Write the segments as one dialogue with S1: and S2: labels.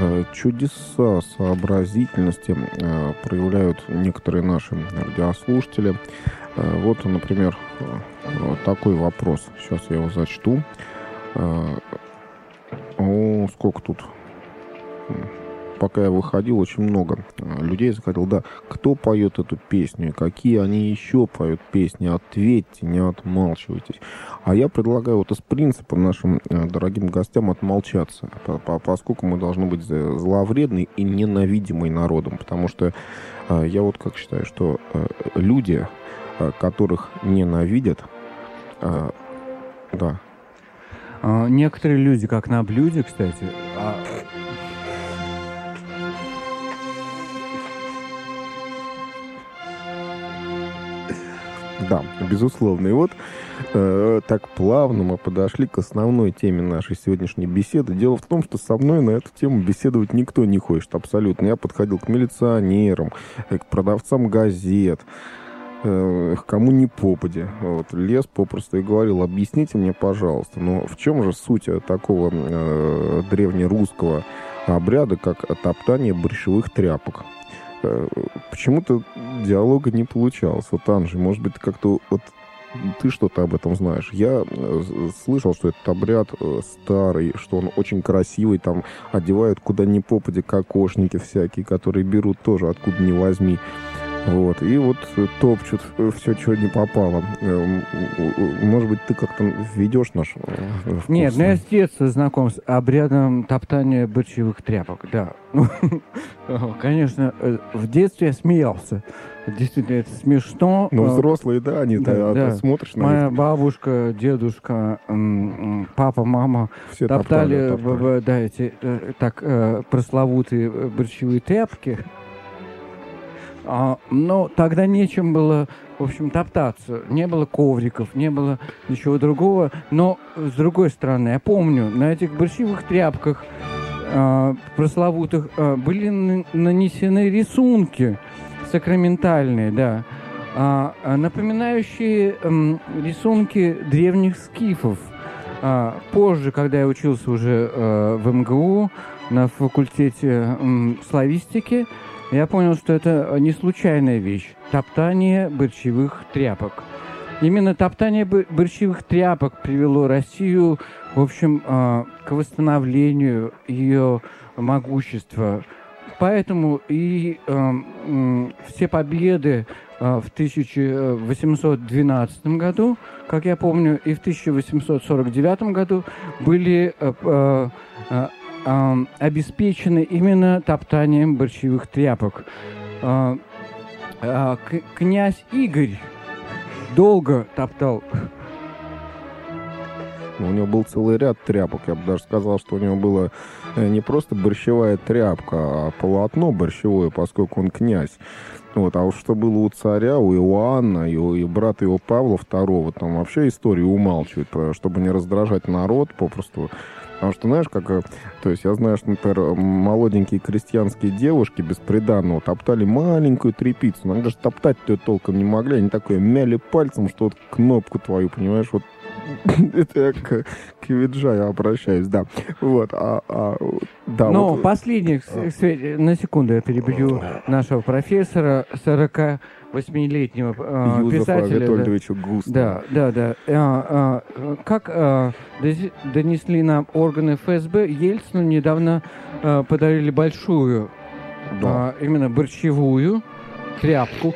S1: Чудеса сообразительности проявляют некоторые наши радиослушатели. Вот, например, такой вопрос. Сейчас я его зачту. Сколько тут? Пока я выходил, очень много людей заходил. Да, кто поет эту песню? Какие они еще поют песни? Ответьте, не отмалчивайтесь. А я предлагаю вот из принципа нашим дорогим гостям отмолчаться, поскольку мы должны быть зловредны и ненавидимы народом. Потому что я вот как считаю, что люди, которых ненавидят, да.
S2: Некоторые люди, как на блюде, кстати,
S1: Да, безусловно. И вот так плавно мы подошли к основной теме нашей сегодняшней беседы. Дело в том, что со мной на эту тему беседовать никто не хочет абсолютно. Я подходил к милиционерам, к продавцам газет, к кому ни попадя. Вот, лез попросту и говорил: объясните мне, пожалуйста, но в чем же суть такого древнерусского обряда, как топтание борщевых тряпок? Почему-то диалога не получалось. Вот, Анжи, может быть, как-то вот ты что-то об этом знаешь. Я слышал, что этот обряд старый, что он очень красивый, там одевают куда ни попадя кокошники всякие, которые берут тоже откуда ни возьми. Вот. И вот топчут все, что не попало. Может быть, ты как-то введешь наш вкус?
S2: Нет, я с детства знаком с обрядом топтания борщевых тряпок, да. Конечно, в детстве я смеялся. Действительно, это смешно.
S1: Ну, взрослые, да, они
S2: да.
S1: смотришь на
S2: Моя
S1: них.
S2: бабушка, дедушка, папа, мама
S1: все
S2: топтали. Да, эти пресловутые борщевые тряпки. Но тогда нечем было, в общем, топтаться. Не было ковриков, не было ничего другого. Но, с другой стороны, я помню, на этих борщевых тряпках пресловутых были нанесены рисунки сакраментальные, да, напоминающие рисунки древних скифов. Позже, когда я учился уже в МГУ на факультете славистики, я понял, что это не случайная вещь. Топтание борщевых тряпок. Именно топтание борщевых тряпок привело Россию, в общем, к восстановлению ее могущества. Поэтому и все победы в 1812 году, как я помню, и в 1849 году были обеспечены именно топтанием борщевых тряпок. Князь Игорь долго топтал.
S1: У него был целый ряд тряпок. Я бы даже сказал, что у него было не просто борщевая тряпка, а полотно борщевое, поскольку он князь. Вот, а уж что было у царя, у Иоанна и брата его Павла II, там вообще историю умалчивают, чтобы не раздражать народ попросту. Потому что, знаешь, то есть я знаю, что, например, молоденькие крестьянские девушки бесприданно топтали маленькую тряпицу, но они даже топтать-то толком не могли, они такое мяли пальцем, что вот кнопку твою, понимаешь, вот это я к Виджаю обращаюсь, да. Вот, да.
S2: Ну, вот. Последних, на секунду я перебью нашего профессора, 48-летнего писателя.
S1: Витольдовича Густава.
S2: Да. Как донесли нам органы ФСБ, Ельцину недавно подарили большую, именно борщевую тряпку.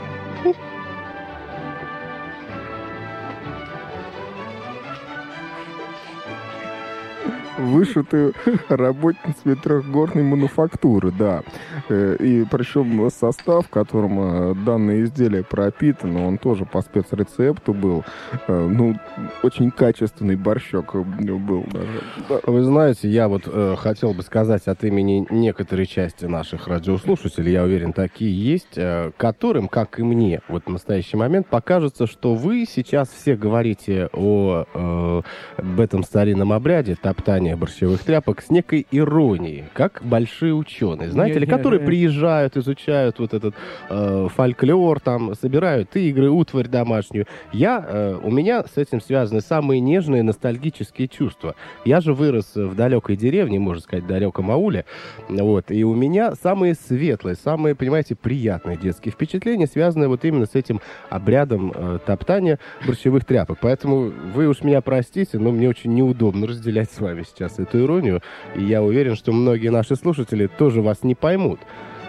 S1: Вышитую работницами трехгорной мануфактуры, да. И причем состав, которым данное изделие пропитано, он тоже по спецрецепту был. Ну, очень качественный борщок был даже.
S3: Вы знаете, я вот хотел бы сказать от имени некоторой части наших радиослушателей, я уверен, такие есть, которым, как и мне, вот в настоящий момент покажется, что вы сейчас все говорите об этом старинном обряде топтания топтания борщевых тряпок с некой иронией, как большие ученые, знаете ли, которые приезжают, изучают вот этот фольклор, там, собирают игры, утварь домашнюю. У меня с этим связаны самые нежные ностальгические чувства. Я же вырос в далекой деревне, можно сказать, в далеком ауле, вот, и у меня самые светлые, самые, понимаете, приятные детские впечатления связаны вот именно с этим обрядом топтания борщевых тряпок. Поэтому вы уж меня простите, но мне очень неудобно разделять с вами сейчас эту иронию, и я уверен, что многие наши слушатели тоже вас не поймут.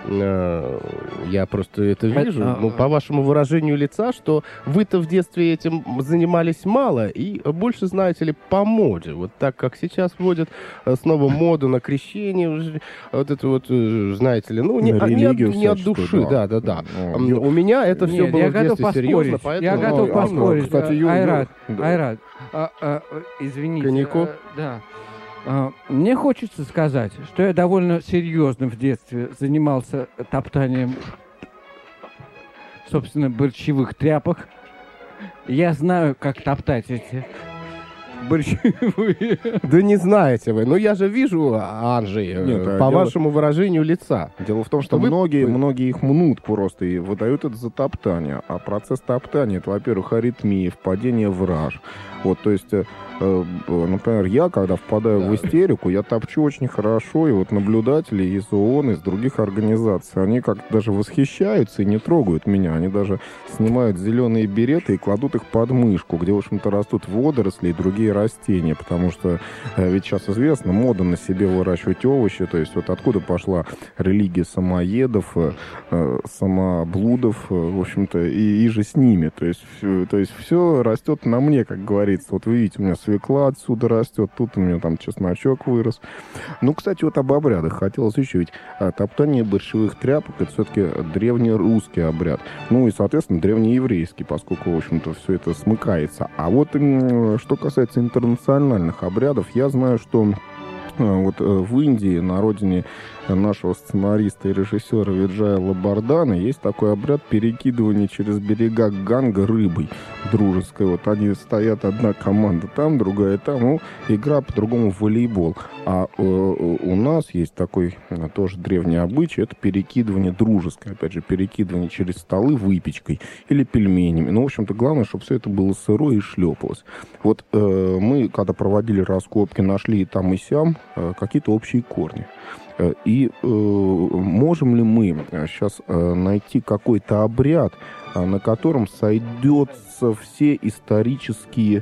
S3: Я просто это вижу, по вашему выражению лица, что вы-то в детстве этим занимались мало и больше, знаете ли, по моде. Вот так, как сейчас вводят снова моду на крещение, вот это вот, знаете ли, ну, не от души, да. У меня это все было в детстве серьезно, поэтому...
S2: Я готов поспорить,
S1: кстати,
S2: Айрат, извините.
S3: Коньяку?
S2: Да. Мне хочется сказать, что я довольно серьезно в детстве занимался топтанием, собственно, борщевых тряпок. Я знаю, как топтать эти борщевые.
S3: Да не знаете вы. Ну, я же вижу, Анжей, по вашему выражению лица.
S1: Дело в том, что многие их мнут просто и выдают это за топтание. А процесс топтания — это, во-первых, аритмия, впадение в раж. Вот, то есть, например, я, когда впадаю в истерику, я топчу очень хорошо, и вот наблюдатели из ООН, из других организаций, они как даже восхищаются и не трогают меня. Они даже снимают зеленые береты и кладут их под мышку, где, в общем-то, растут водоросли и другие растения, потому что ведь сейчас известно, мода на себе выращивать овощи, то есть вот откуда пошла религия самоедов, самоблудов, в общем-то, и же с ними. То есть все растет на мне, как говорится. Вот вы видите, у меня свекла отсюда растет, тут у меня там чесночок вырос. Ну, кстати, вот об обрядах хотелось еще, ведь топтание борщевых тряпок — это все-таки древнерусский обряд. Ну и, соответственно, древнееврейский, поскольку, в общем-то, все это смыкается. А вот что касается интернациональных обрядов, я знаю, что вот в Индии, на родине нашего сценариста и режиссера Виджая Лабардана, есть такой обряд перекидывания через берега Ганга рыбой дружеской. Вот они стоят, одна команда там, другая там, ну, игра по-другому в волейбол. А у нас есть такой тоже древний обычай, это перекидывание дружеское, опять же, перекидывание через столы выпечкой или пельменями. Ну, в общем-то, главное, чтобы все это было сырое и шлепалось. Вот мы, когда проводили раскопки, нашли и там, и сям какие-то общие корни. И можем ли мы сейчас найти какой-то обряд, на котором сойдутся все исторические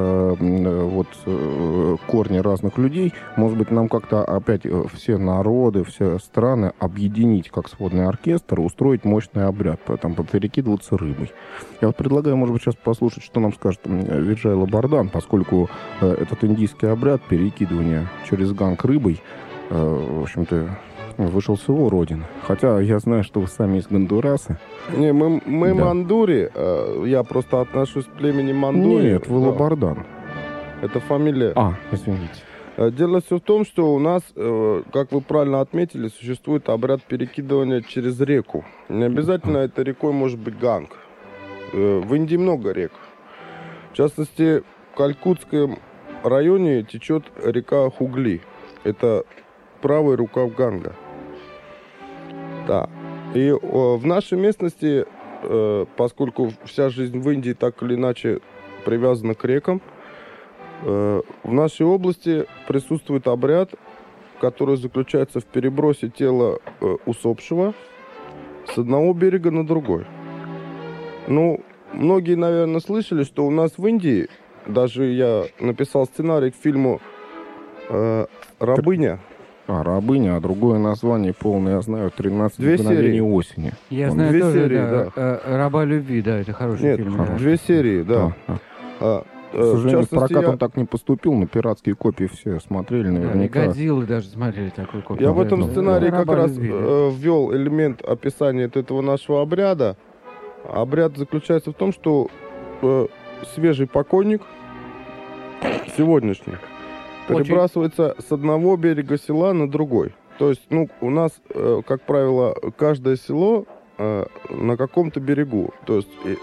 S1: корни разных людей? Может быть, нам как-то опять все народы, все страны объединить как сводный оркестр, устроить мощный обряд, там, поперекидываться рыбой. Я вот предлагаю, может быть, сейчас послушать, что нам скажет Виджай Лабардан, поскольку этот индийский обряд перекидывания через Ганг рыбой, в общем-то, вышел с его родины. Хотя я знаю, что вы сами из Гондураса.
S4: Не, мы Мандури. Я просто отношусь к племени Мандури.
S1: Нет, вы Лабардан.
S4: Это фамилия.
S1: Извините.
S4: Дело все в том, что у нас, как вы правильно отметили, существует обряд перекидывания через реку. Не обязательно этой рекой может быть Ганг. В Индии много рек. В частности, в Калькутском районе течет река Хугли. Это правый рукав Ганга. Да. И в нашей местности, поскольку вся жизнь в Индии так или иначе привязана к рекам, в нашей области присутствует обряд, который заключается в перебросе тела усопшего с одного берега на другой. Ну, многие, наверное, слышали, что у нас в Индии, даже я написал сценарий к фильму «Рабыня».
S1: «Рабыня», а другое название полное, я знаю, «13 мгновений осени».
S2: Я знаю
S4: две
S2: тоже,
S4: серии,
S2: да. «Раба любви», да, это хороший фильм.
S4: Нет, две серии, да.
S1: К сожалению, в прокат он так не поступил, на пиратские копии все смотрели наверняка.
S2: И «Годзиллы» даже смотрели такую копию.
S4: Я в этом сценарии как раз ввел элемент описания этого нашего обряда. Обряд заключается в том, что свежий покойник, сегодняшний, перебрасывается с одного берега села на другой. То есть, у нас, как правило, каждое село на каком-то берегу. То есть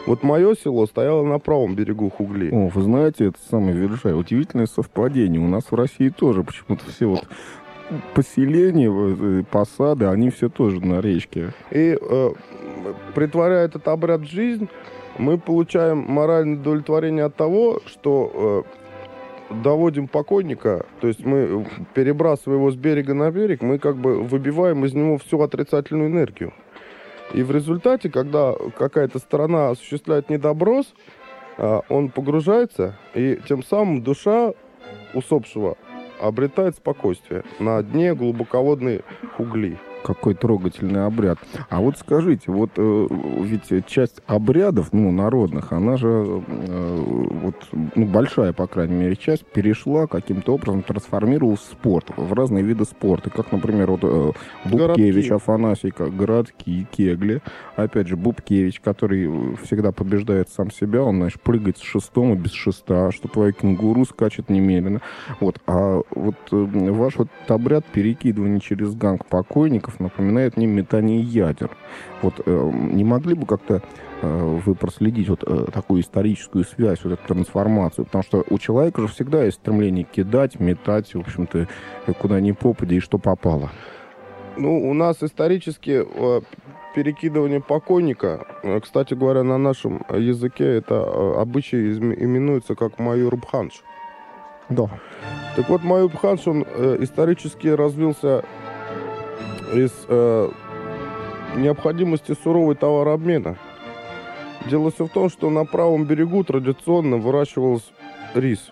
S4: Вот мое село стояло на правом берегу Хугли.
S1: О, вы знаете, это самое Вершай, удивительное совпадение. У нас в России тоже почему-то все вот поселения, посады, они все тоже на речке.
S4: И притворяя этот обряд в жизнь, мы получаем моральное удовлетворение от того, что доводим покойника, то есть мы, перебрасывая его с берега на берег, мы как бы выбиваем из него всю отрицательную энергию. И в результате, когда какая-то сторона осуществляет недоброс, он погружается, и тем самым душа усопшего обретает спокойствие на дне глубоководной Хугли.
S1: Какой трогательный обряд. А вот скажите, вот ведь часть обрядов, народных, она же, большая, по крайней мере, часть перешла каким-то образом, трансформировалась в спорт, в разные виды спорта. Как, например, Бубкевич, Афанасий, городки, кегли. Опять же, Бубкевич, который всегда побеждает сам себя, он, прыгает с шестом и без шеста, что твой кенгуру скачет немедленно. А ваш обряд перекидывания через ганг покойников напоминает мне метание ядер. Не могли бы как-то вы проследить такую историческую связь, эту трансформацию? Потому что у человека же всегда есть стремление кидать, метать, в общем-то, куда ни попадя и что попало.
S4: У нас исторически перекидывание покойника, кстати говоря, на нашем языке это обычай именуется как майор-бханш.
S1: Да.
S4: Так вот, майор-бханш, он исторически развился из необходимости суровой товарообмена. Дело все в том, что на правом берегу традиционно выращивался рис.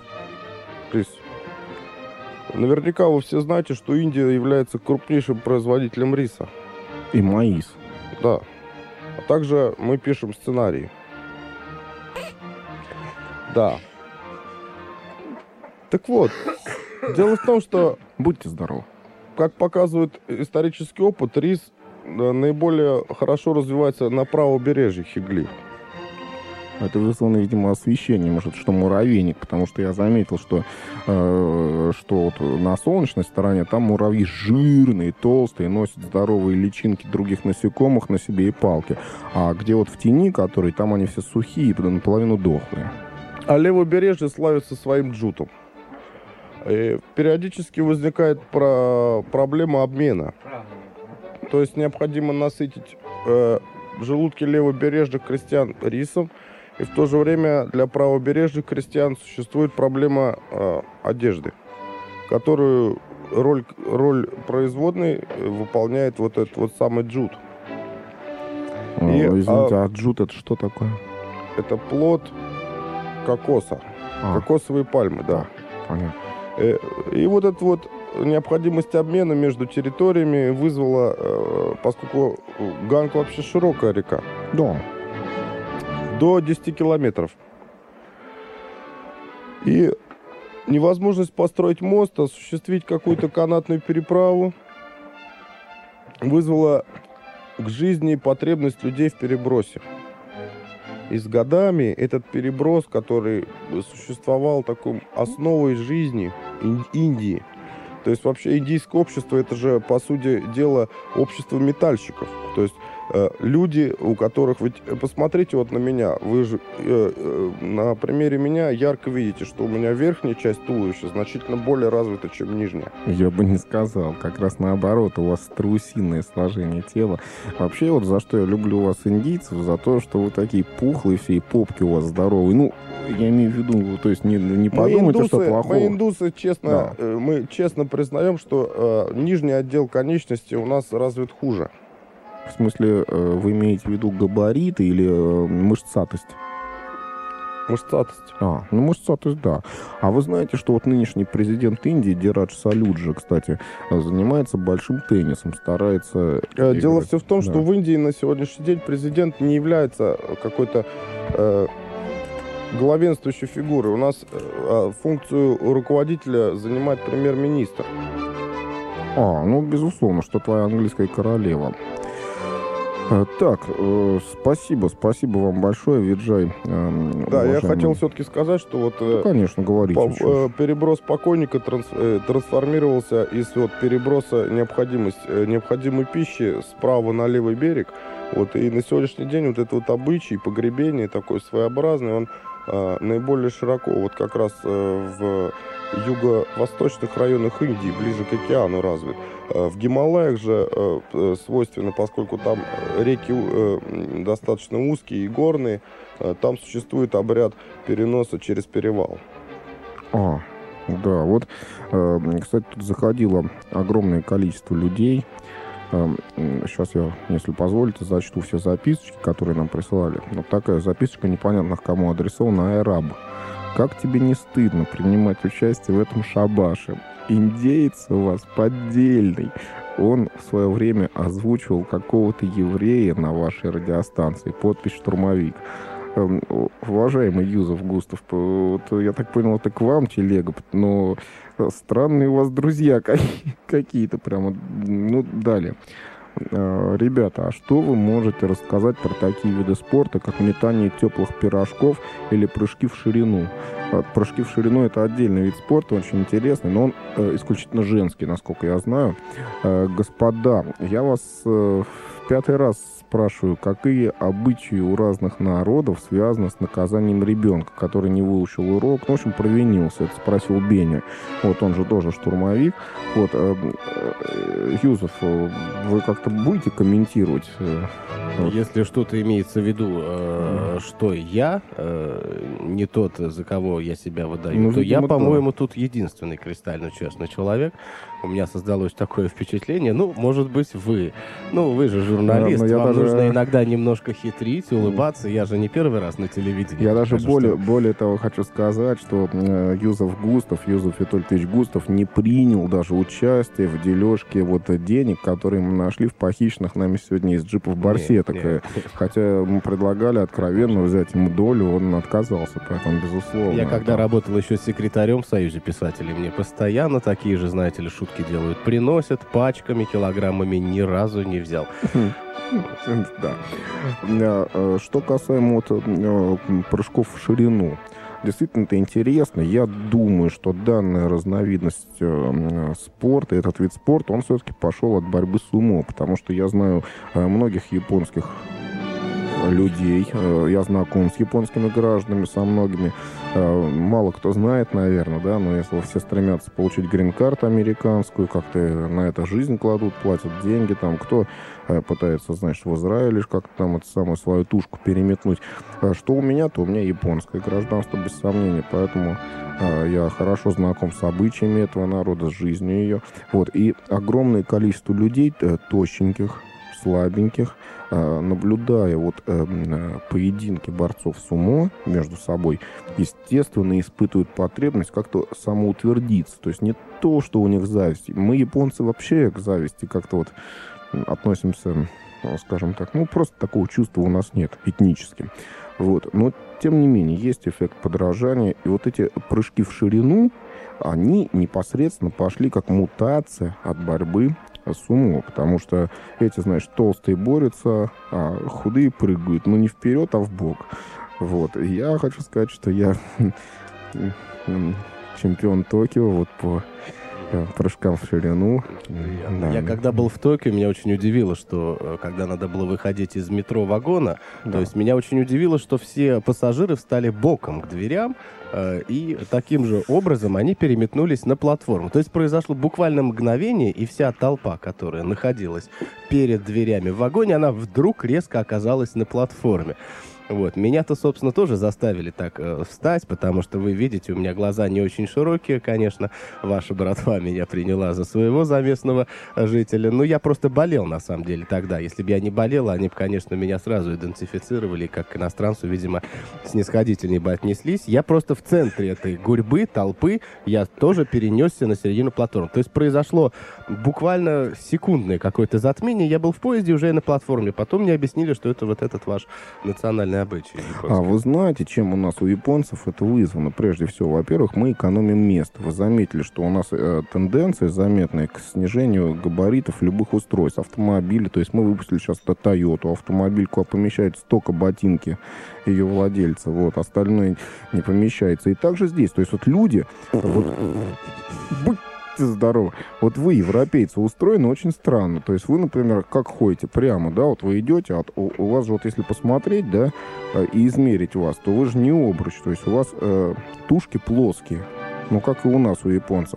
S4: Наверняка вы все знаете, что Индия является крупнейшим производителем риса.
S1: И маис.
S4: Да. А также мы пишем сценарии. Да. Так вот, дело в том, что...
S1: Будьте здоровы.
S4: Как показывает исторический опыт, рис наиболее хорошо развивается на правобережье Хигли.
S1: Это вызвано, видимо, освещением, может, что муравейник, потому что я заметил, что на солнечной стороне там муравьи жирные, толстые, носят здоровые личинки других насекомых на себе и палки. А где в тени, которые, там они все сухие, наполовину дохлые.
S4: А левобережье славится своим джутом. И периодически возникает проблема обмена. То есть необходимо насытить желудки левобережных крестьян рисом, и в то же время для правобережных крестьян существует проблема одежды, которую роль производной выполняет этот самый джут.
S1: Извините, а джут это что такое?
S4: Это плод кокоса, кокосовые пальмы, да.
S1: Понятно.
S4: И эта необходимость обмена между территориями вызвала, поскольку Ганг вообще широкая река.
S1: Да.
S4: До 10 километров. И невозможность построить мост, осуществить какую-то канатную переправу вызвала к жизни потребность людей в перебросе. И с годами этот переброс, который существовал такой основой жизни Индии, то есть вообще индийское общество, это же, по сути дела, общество метальщиков. То есть люди, у которых... Ведь посмотрите на меня. Вы же на примере меня ярко видите, что у меня верхняя часть туловища значительно более развита, чем нижняя.
S1: Я бы не сказал. Как раз наоборот. У вас страусиное сложение тела. Вообще, за что я люблю вас, индийцев, за то, что вы такие пухлые все, и попки у вас здоровые. Я имею в виду, то есть не подумайте, что плохого.
S4: Мы индусы, честно, да. Мы честно признаем, что нижний отдел конечности у нас развит хуже.
S1: В смысле, вы имеете в виду габариты или мышцатость?
S4: Мышцатость.
S1: Мышцатость, да. А вы знаете, что нынешний президент Индии, Дирадж Салюджа, кстати, занимается большим теннисом, старается...
S4: Дело все в том, что в Индии на сегодняшний день президент не является какой-то главенствующей фигурой. У нас функцию руководителя занимает премьер-министр.
S1: Безусловно, что твоя английская королева. Спасибо вам большое, Виджай.
S4: Да, я хотел все-таки сказать, что вот
S1: конечно, говорите.
S4: переброс покойника трансформировался из переброса необходимой пищи справа на левый берег. И на сегодняшний день этот обычай погребения такой своеобразный, он наиболее широко как раз в юго-восточных районах Индии, ближе к океану развит. В Гималаях же свойственно, поскольку там реки достаточно узкие и горные, там существует обряд переноса через перевал.
S1: Да, кстати, тут заходило огромное количество людей. Сейчас я, если позволите, зачту все записочки, которые нам присылали. Такая записочка непонятно кому адресована. Айраб. Как тебе не стыдно принимать участие в этом шабаше? Индеец у вас поддельный. Он в свое время озвучивал какого-то еврея на вашей радиостанции. Подпись «Штурмовик». Уважаемый Юзеф Густав, я так понял, это к вам телега, но странные у вас друзья какие-то прямо. Далее. Ребята, а что вы можете рассказать про такие виды спорта, как метание теплых пирожков или прыжки в ширину? Прыжки в ширину — это отдельный вид спорта, очень интересный, но он исключительно женский, насколько я знаю. Господа, я вас в 5-й раз спрашиваю, какие обычаи у разных народов связаны с наказанием ребенка, который не выучил урок, в общем, провинился. Это спросил Беня. Он же тоже штурмовик. Юзеф, вы как-то будете комментировать?
S3: Если что-то имеется в виду, что я не тот, за кого я себя выдаю, то я, по-моему, тут единственный кристально честный человек. У меня создалось такое впечатление. Может быть, вы. Вы же журналист, вам нужно иногда немножко хитрить, улыбаться. Я же не первый раз на телевидении.
S1: Я даже более того хочу сказать, что Юзеф Витольевич Густав не принял даже участие в дележке денег, которые мы нашли в похищенных нами сегодня из джипов барсеток. Хотя мы предлагали откровенно взять ему долю, он отказался, поэтому, безусловно.
S3: Я когда работал еще секретарем в Союзе писателей, мне постоянно такие же, знаете ли, шутки делают. Приносят пачками, килограммами, ни разу не взял.
S1: Да. Что касаемо прыжков в ширину. Действительно, это интересно. Я думаю, что данная разновидность спорта, этот вид спорта, он все-таки пошел от борьбы сумо, потому что я знаю многих японских людей, я знаком с японскими гражданами, со многими. Мало кто знает, наверное, да, но если все стремятся получить грин-карту американскую, как-то на это жизнь кладут, платят деньги, кто пытается, в Израиле как-то там свою тушку переметнуть. Что у меня, то у меня японское гражданство, без сомнения, поэтому я хорошо знаком с обычаями этого народа, с жизнью ее. И огромное количество людей, тощеньких, слабеньких, наблюдая поединки борцов сумо между собой, естественно, испытывают потребность как-то самоутвердиться. То есть не то, что у них зависть. Мы, японцы, вообще к зависти как-то относимся, скажем так, просто такого чувства у нас нет, этнически. Но, тем не менее, есть эффект подражания. И эти прыжки в ширину, они непосредственно пошли как мутация от борьбы сумо, потому что эти, толстые борются, а худые прыгают, не вперед, а в бок. И я хочу сказать, что я чемпион Токио по прыжкам в ширину.
S3: Я когда был в Токио, меня очень удивило, что когда надо было выходить из метро вагона, то есть меня очень удивило, что все пассажиры встали боком к дверям, и таким же образом они переметнулись на платформу. То есть произошло буквально мгновение, и вся толпа, которая находилась перед дверями в вагоне, она вдруг резко оказалась на платформе. Меня-то, собственно, тоже заставили так встать, потому что вы видите, у меня глаза не очень широкие, конечно. Ваша братва меня приняла за своего заместного жителя. Я просто болел, на самом деле, тогда. Если бы я не болел, они бы, конечно, меня сразу идентифицировали, как к иностранцу, видимо, снисходительнее бы отнеслись. Я просто в центре этой гурьбы, толпы, я тоже перенесся на середину платформы. То есть произошло буквально секундное какое-то затмение. Я был в поезде уже на платформе. Потом мне объяснили, что это этот ваш национальный национальные обычаи японские.
S1: А вы знаете, чем у нас у японцев это вызвано? Прежде всего, во-первых, мы экономим место. Вы заметили, что у нас тенденция заметная к снижению габаритов любых устройств. Автомобили, то есть мы выпустили сейчас Toyota, автомобиль, куда помещается только ботинки ее владельца, вот, остальное не помещается. И также здесь, то есть вот люди, вот, будьте здоровы, вот вы, европейцы, устроены очень странно. То есть вы, например, как ходите прямо, да, вот вы идете, у вас же вот если посмотреть, да, и измерить вас, то вы же не обруч, то есть у вас тушки плоские, ну, как и у нас, у японцев.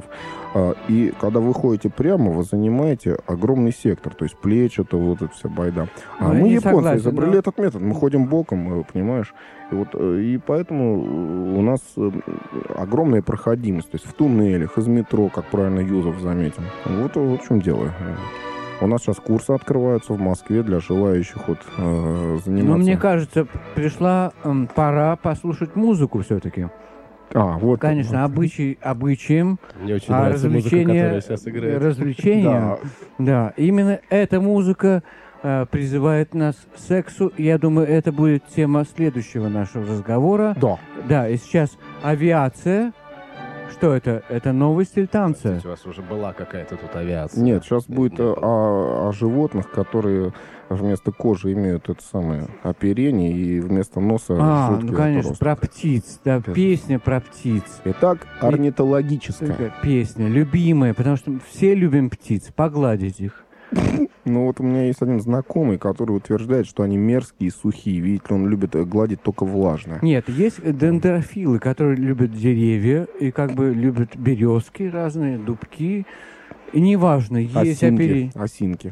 S1: И когда вы ходите прямо, вы занимаете огромный сектор, то есть плечи, то вот эта вся байда. А мы, японцы, согласен, изобрели этот метод, мы ходим боком, понимаешь? И, вот, и поэтому у нас огромная проходимость, то есть в туннелях, из метро, как правильно Юзов заметил. Вот в чем дело. У нас сейчас курсы открываются в Москве для желающих вот, заниматься.
S2: Но мне кажется, пришла пора послушать музыку все-таки.
S1: Вот.
S2: Конечно, обычаем,
S3: мне очень нравится музыка, которая сейчас играет.
S2: Развлечения. Да, именно эта музыка призывает нас к сексу. Я думаю, это будет тема следующего нашего разговора.
S1: Да.
S2: Да, и сейчас авиация. Что это? Это новость или танцы?
S3: У вас уже была какая-то тут авиация.
S1: Нет, сейчас будет о животных, которые вместо кожи имеют это самое оперение и вместо носа жуткий
S2: ну конечно,
S1: отросток.
S2: про птиц, да, песня про птиц.
S1: Итак, орнитологическая.
S2: Песня, любимая, потому что все любим птиц, погладить их.
S1: Ну вот у меня есть один знакомый, который утверждает, что они мерзкие и сухие. Видите ли, он любит гладить только влажное.
S2: Нет, есть дендрофилы, которые любят деревья и как бы любят березки разные, дубки. И неважно, есть оперение.
S1: Осинки.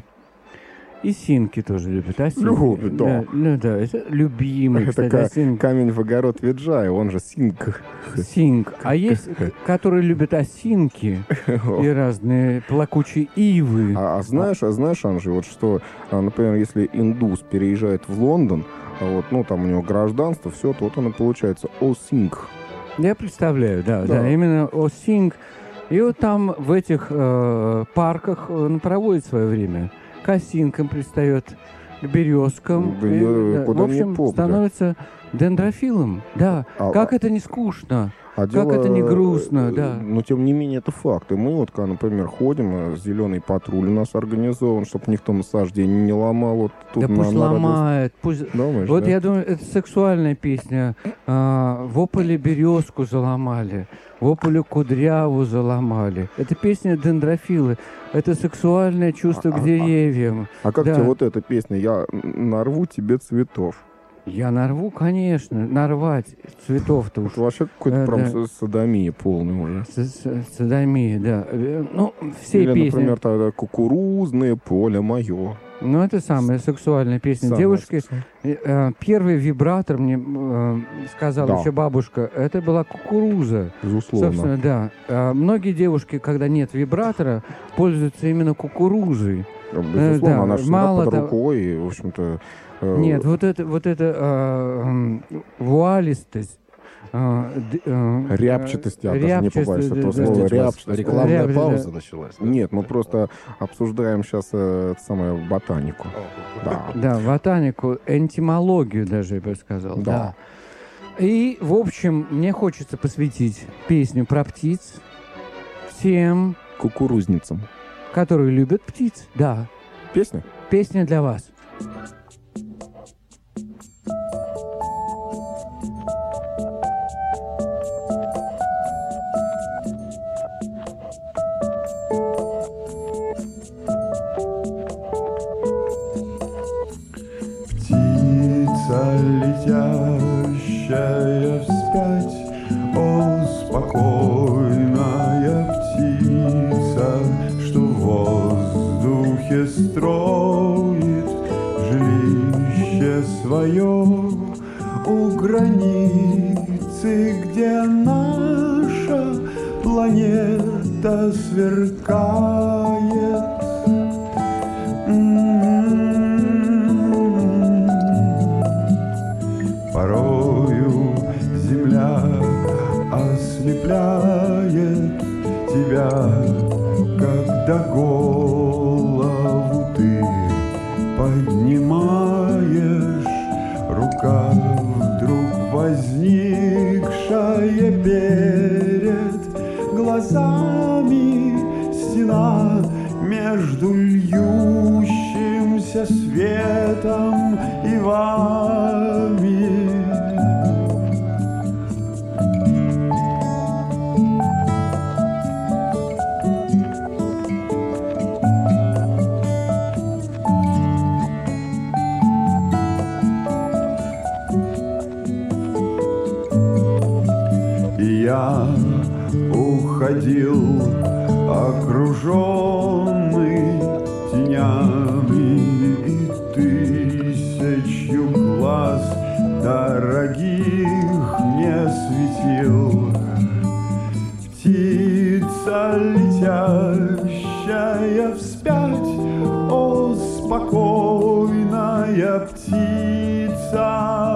S2: И синки тоже любят.
S1: Любят, да.
S2: Да, это любимый,
S1: это камень в огород Виджая, он же синк.
S2: Синк. А есть, которые любят осинки и разные плакучие ивы.
S1: Знаешь, Анжи, вот что, например, если индус переезжает в Лондон, вот, ну, там у него гражданство, все, то вот оно получается осинк.
S2: Я представляю, да, именно осинк. И вот там в этих парках он проводит свое время. К осинкам пристает, к березкам. В общем, становится дендрофилом. Да. Как это не скучно. Как это не грустно, да.
S1: Но, тем не менее, это факт. И мы вот, когда, например, ходим, зеленый патруль у нас организован, чтобы никто насаждение не ломал. Вот тут
S2: да пусть ломает. Пусть...
S1: Думаешь,
S2: вот
S1: да?
S2: я думаю, это сексуальная песня. В Ополе березку заломали, в Ополе кудряву заломали. Это песня дендрофилы. Это сексуальное чувство к деревьям.
S1: А как тебе вот эта песня «Я нарву тебе цветов»?
S2: Я нарву, конечно, нарвать цветов-то уж.
S1: Это вообще какой-то прям содомия полный уже.
S2: Содомия, да. Ну, все
S1: или,
S2: песни.
S1: Например, тогда «Кукурузное поле мое».
S2: Ну, это самая сексуальная песня. Девушки, первый вибратор мне сказала еще бабушка, это была кукуруза.
S1: Безусловно.
S2: Собственно, да. Многие девушки, когда нет вибратора, пользуются именно кукурузой.
S1: Безусловно, она же под рукой, и, в общем-то...
S2: Нет, вот это вуалистость,
S1: рябчатость, я даже не побоюсь этого слова.
S3: Рекламная пауза началась.
S1: Нет, мы просто обсуждаем сейчас самую ботанику.
S2: Да, ботанику, энтимологию даже, я бы сказал. Да. И, в общем, мне хочется посвятить песню про птиц всем
S1: кукурузницам,
S2: которые любят птиц. Да.
S1: Песня?
S2: Песня для вас.
S5: Летящая вспять, о, спокойная птица, что в воздухе строит жилище свое у границы, где наша планета сверкает. Порою земля ослепляет тебя, когда голову ты поднимаешь, рука Птичка вдруг возникшая перед глазами, стена между льющимся светом и вами. Я уходил, окруженный тенями, и тысячу глаз дорогих мне светил. Птица, летящая вспять, о, спокойная птица.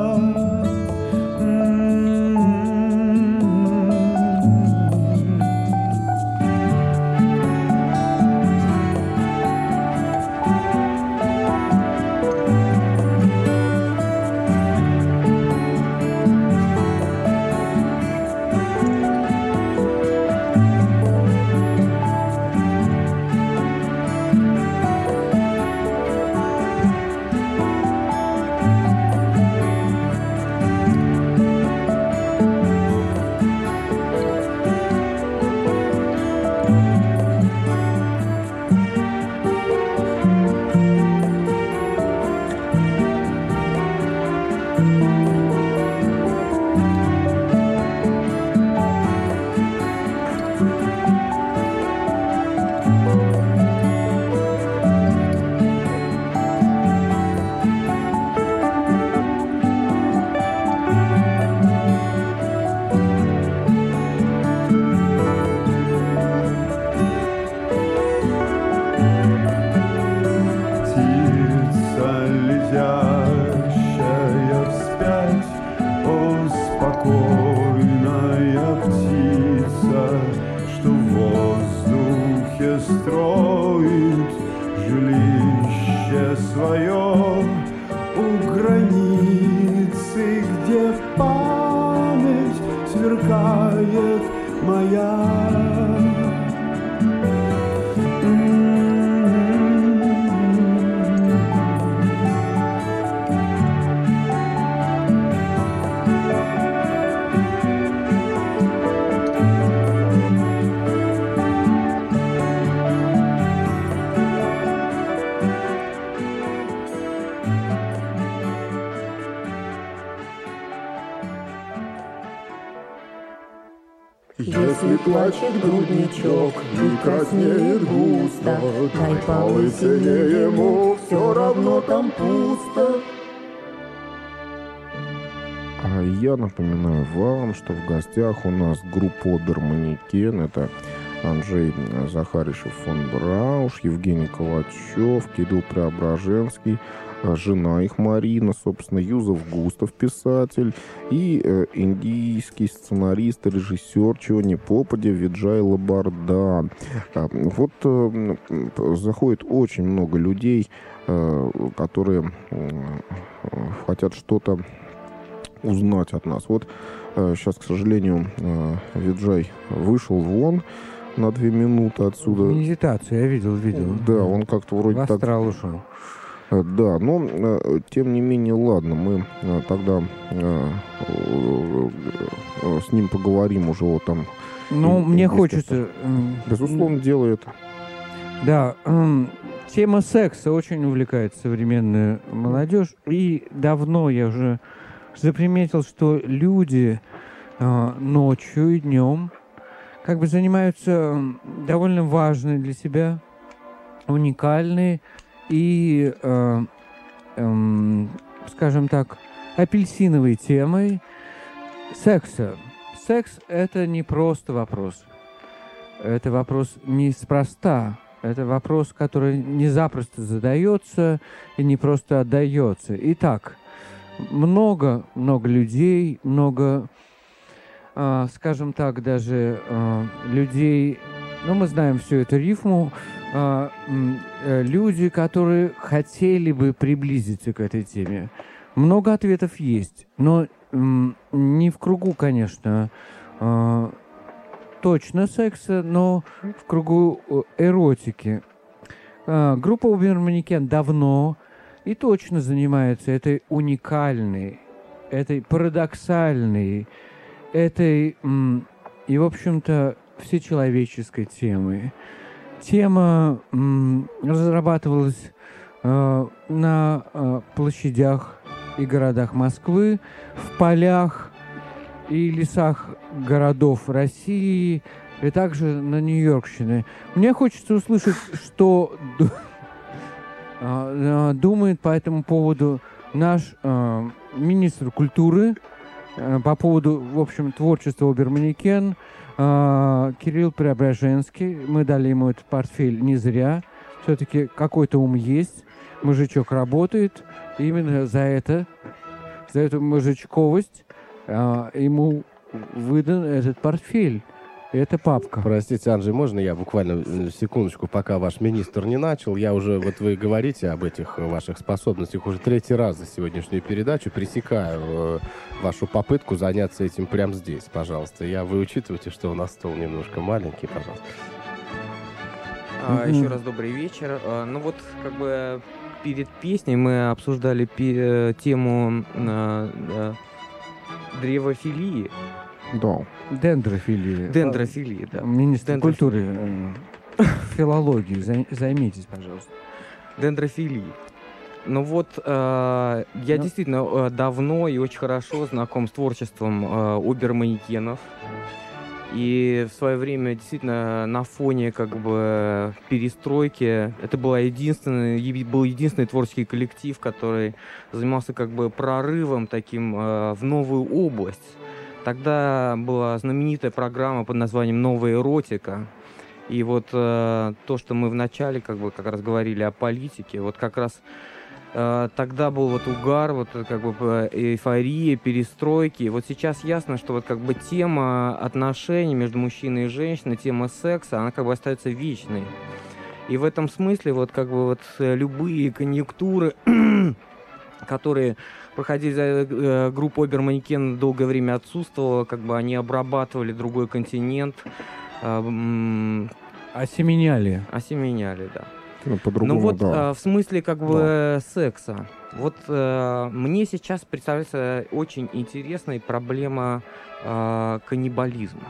S5: Строит жилище свое у границы, где память сверкает моя.
S6: Если плачет грудничок и краснеет густо, дай полысине ему, все равно там пусто.
S1: А я напоминаю вам, что в гостях у нас группа «Одер Манекен». Это Анджей Захаришев фон Брауш, Евгений Калачев, Кирилл Преображенский, жена их Марина, собственно, Юзеф Густав, писатель, и индийский сценарист и режиссер, чего не попадя, Виджай Лабардан. Вот заходит очень много людей, которые хотят что-то узнать от нас. Вот сейчас, к сожалению, Виджай вышел вон на 2 минуты отсюда.
S2: Медитацию я видел.
S1: Да, он как-то вроде
S2: в астрал ушел.
S1: Да, но тем не менее, ладно, мы тогда с ним поговорим уже вот там.
S2: Ну, мне хочется...
S1: Безусловно, делает.
S2: Да, тема секса очень увлекает современную молодежь. И давно я уже заприметил, что люди ночью и днем как бы занимаются довольно важной для себя, уникальной и, скажем так, апельсиновой темой секса. Секс – это не просто вопрос. Это вопрос неспроста. Это вопрос, который не запросто задается и не просто отдается. Итак, много людей, много, скажем так, даже людей, ну, мы знаем всю эту рифму, люди, которые хотели бы приблизиться к этой теме. Много ответов есть, но не в кругу, конечно, точно секса, но в кругу эротики. Группа Убер-Манекен давно и точно занимается этой уникальной, этой парадоксальной, этой и, в общем-то, всечеловеческой темой. Тема разрабатывалась на площадях и городах Москвы, в полях и лесах городов России, и также на Нью-Йоркщине. Мне хочется услышать, что думает по этому поводу наш министр культуры, по поводу, в общем, творчества Убер-Манекен, Кирилл Преображенский. Мы дали ему этот портфель не зря. Все-таки какой-то ум есть, мужичок работает. И именно за эту мужичковость ему выдан этот портфель. Это папка.
S3: Простите, Анджей, можно я буквально секундочку, пока ваш министр не начал? Я уже, вот вы говорите об этих ваших способностях уже третий раз за сегодняшнюю передачу. Пресекаю вашу попытку заняться этим прямо здесь, пожалуйста. Вы учитываете, что у нас стол немножко маленький, пожалуйста.
S7: Еще раз добрый вечер. Ну вот, как бы перед песней мы обсуждали тему древофилии.
S1: Да.
S2: Дендрофилия.
S7: Дендрофилии, да.
S2: Министр культуры, филологии, займитесь, пожалуйста.
S7: Дендрофилии. Ну вот, я действительно давно и очень хорошо знаком с творчеством Убер-Манекенов. И в свое время действительно на фоне как бы перестройки это был единственный творческий коллектив, который занимался как бы прорывом таким в новую область. Тогда была знаменитая программа под названием «Новая эротика». И вот то, что мы вначале как раз говорили о политике, вот как раз тогда был вот угар, вот как бы эйфория, перестройки. И вот сейчас ясно, что вот как бы тема отношений между мужчиной и женщиной, тема секса, она как бы остается вечной. И в этом смысле вот как бы вот любые конъюнктуры, которые проходили, группа Убер-Манекен долгое время отсутствовала, как бы они обрабатывали другой континент.
S2: Осеменяли,
S7: да.
S1: По-другому,
S7: ну вот
S1: да.
S7: в смысле как бы секса. Вот мне сейчас представляется очень интересная проблема каннибализма.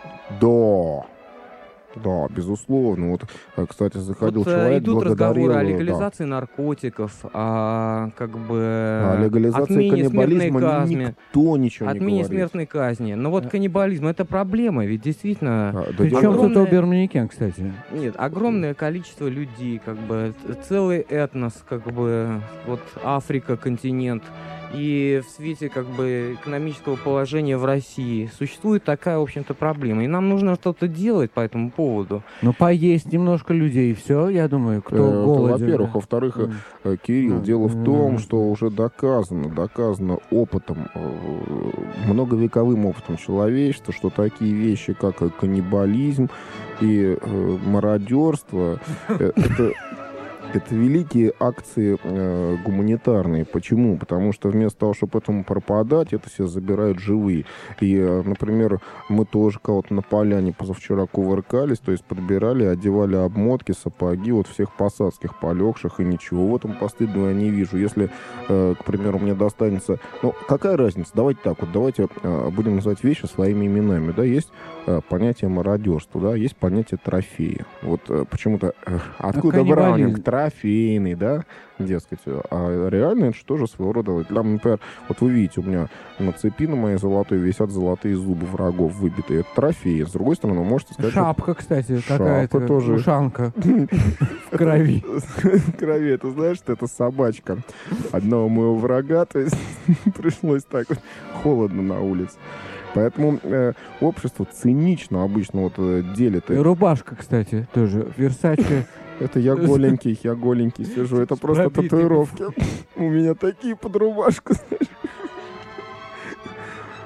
S1: Да, безусловно. Вот, кстати, заходил человек,
S7: идут разговоры о
S1: его,
S7: легализации наркотиков, о
S1: легализации каннибализма никто ничего не говорит.
S7: Отмене смертной казни. Но вот каннибализм — это проблема, ведь действительно...
S2: Причем тут Убер-Манекен, кстати?
S7: Нет, огромное количество людей, как бы целый этнос, как бы вот Африка, континент. И в свете как бы экономического положения в России существует такая, в общем-то, проблема. И нам нужно что-то делать по этому поводу.
S2: Ну, поесть немножко людей, все, я думаю, кто голоден.
S1: Во-первых. Во-вторых, Кирилл, дело в том, что уже доказано опытом, многовековым опытом человечества, что такие вещи, как каннибализм и мародерство, это великие акции гуманитарные. Почему? Потому что вместо того, чтобы этому пропадать, это все забирают живые. И, например, мы тоже кого-то на поляне позавчера кувыркались, то есть подбирали, одевали обмотки, сапоги вот всех посадских, полегших, и ничего в этом постыдного я не вижу. Если, к примеру, мне достанется... Ну, какая разница? Давайте так вот, давайте будем называть вещи своими именами. Да, есть понятие мародерства, да, есть понятие трофея. Вот почему-то... Откуда Браунинг? Трофейный, да, дескать. А реально это тоже своего рода... Там, например, вот вы видите, у меня на цепи на моей золотой висят золотые зубы врагов выбитые. Это трофеи. С другой стороны, вы можете сказать...
S2: Шапка, кстати, какая-то.
S1: Тоже.
S2: Ушанка. В крови.
S1: В крови. Это знаешь, что это собачка одного моего врага. То есть пришлось так вот холодно на улице. Поэтому общество цинично обычно вот делит.
S2: И рубашка, кстати, тоже. Версаче.
S1: Это я голенький сижу. Это просто татуировки. У меня такие под рубашку, знаешь.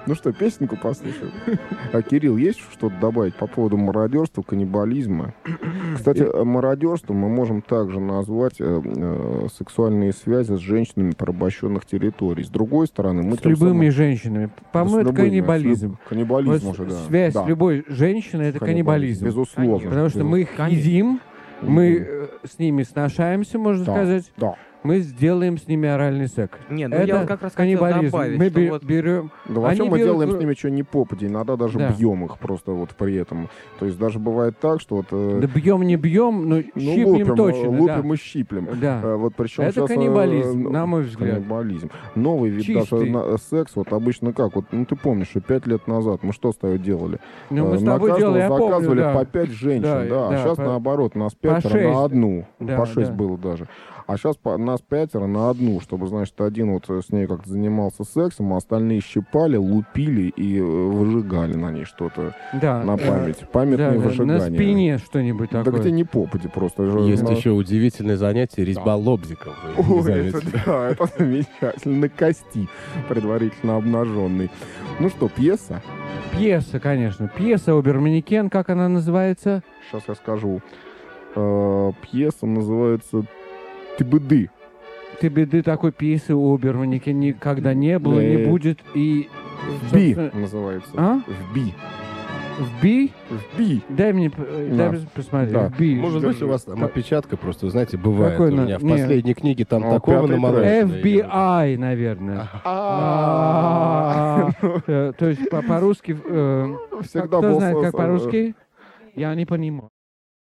S1: Ну что, песенку послушаем? А, Кирилл, есть что-то добавить по поводу мародерства, каннибализма? Кстати, мародерством мы можем также назвать сексуальные связи с женщинами порабощенных территорий. С другой стороны, мы...
S2: С любыми женщинами. По-моему, это каннибализм.
S1: Каннибализм
S2: Вот
S1: уже, да.
S2: связь
S1: Да.
S2: с любой женщиной — это каннибализм.
S1: Безусловно.
S2: Потому что мы их едим, мы с ними сношаемся, можно
S1: Да,
S2: сказать.
S1: да.
S2: Мы сделаем с ними оральный секс.
S7: Нет, ну
S2: это
S7: я вот как раз хотел
S2: каннибализм.
S7: добавить,
S2: Мы
S7: что вот
S2: берем...
S1: Да вообще
S2: Они
S1: мы
S2: берут
S1: делаем
S2: в-
S1: с ними что ни попади, иногда даже
S2: Да.
S1: бьем их просто вот при этом. То есть даже бывает так, что вот...
S2: Да бьем, не бьем, но
S1: ну,
S2: щиплем
S1: лупим,
S2: точно.
S1: лупим и щиплем.
S2: Да.
S1: Вот причем
S2: Это
S1: сейчас,
S2: каннибализм, на мой взгляд.
S1: Каннибализм. Новый вид
S2: Чистый.
S1: даже секс, вот обычно как, вот, ну ты помнишь, что 5 лет назад мы что с тобой делали?
S2: Ну, мы с
S1: На
S2: тобой
S1: каждого
S2: делали, я помню,
S1: заказывали
S2: да.
S1: по 5 женщин,
S2: Да,
S1: да,
S2: да,
S1: а сейчас
S2: по-
S1: наоборот, нас
S2: по
S1: 5
S2: 6.
S1: на одну,
S2: Да,
S1: по 6
S2: да.
S1: было даже. А сейчас нас 5 на одну, чтобы, значит, один вот с ней как-то занимался сексом, а остальные щипали, лупили и выжигали на ней что-то
S2: Да.
S1: на память. Памятные
S2: Да,
S1: выжигания.
S2: на спине что-нибудь
S1: Да
S2: такое.
S1: где не попади просто.
S3: Есть
S1: Ну,
S3: еще удивительное занятие резьба лобзиком. Вы не
S1: Ой,
S3: заметили?
S1: это, да, это замечательно. На кости, предварительно обнаженный. Ну что, пьеса?
S2: Пьеса, конечно. Пьеса «Оберманекен», как она называется?
S1: Сейчас я скажу. Пьеса называется «Ты-быды».
S2: Ты беды такой пьесы у Оберманекен никогда не было, не будет. И,
S1: «Би»
S2: собственно,
S1: называется.
S2: А?
S1: В «Би».
S2: В Би?
S1: В «Би».
S2: Дай мне
S1: Да.
S2: посмотреть.
S1: Да.
S2: В Би.
S3: Может быть, у вас там опечатка просто, знаете, бывает.
S2: Какой
S3: У меня в
S2: не.
S3: последней книге там
S1: Ну,
S3: такого
S1: пятый
S3: намолочено.
S2: FBI, наверное. То есть по-русски...
S1: Всегда
S2: Кто
S1: был
S2: знает, как по-русски? Я не понимаю.